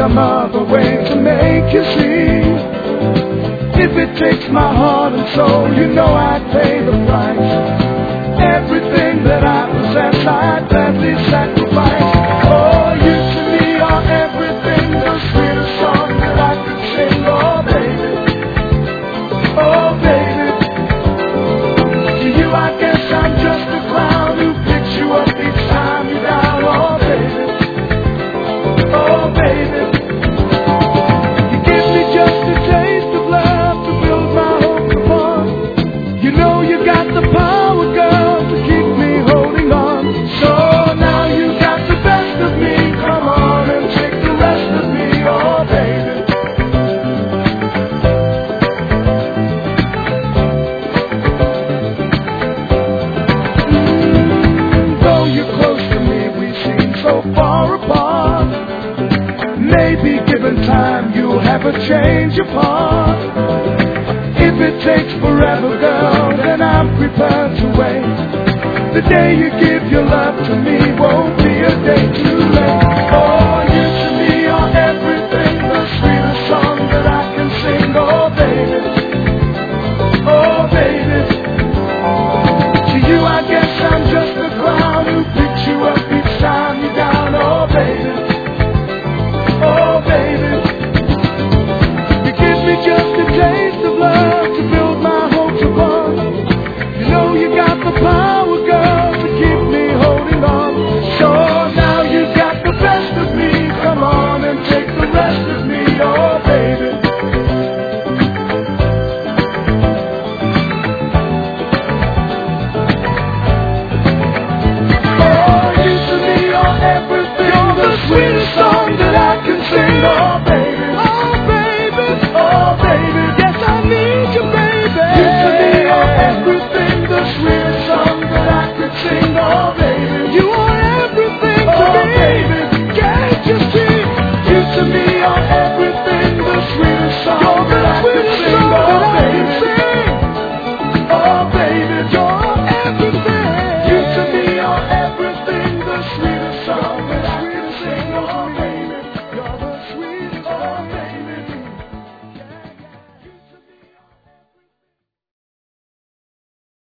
some other way to make you see. If it takes my heart and soul, you know I'd pay the price. Everything that I possess, I'd gladly sacrifice. Oh, you to me are everything, the sweetest song that I could sing. Oh, baby, oh, baby. To you I guess I'm just a clown who picks you up each time you're down. Oh, baby, oh, baby. You give me just a taste of love to build my hopes upon. You know you got the power, girl, to keep me holding on. So now you got the best of me. Come on and take the rest of me. Oh, baby. Though you're close to me, we seem so far apart. Maybe given time, you'll have a change of heart. If it takes forever, girl, then I'm prepared to wait. The day you give your love to me won't be a day too late. Oh, you to me are everything, the sweetest song that I can sing. Oh, baby, oh, baby. To you I guess I'm just a clown who picks you up each time you're down. Oh, baby, oh, baby. You give me just a taste of love to build my hopes upon. You know you got the power, girl, to keep me holding on. So now you got the best of me. Come on and take the rest of me. Oh, baby. Oh, you to me are everything, the sweetest song that I can sing. Oh, baby.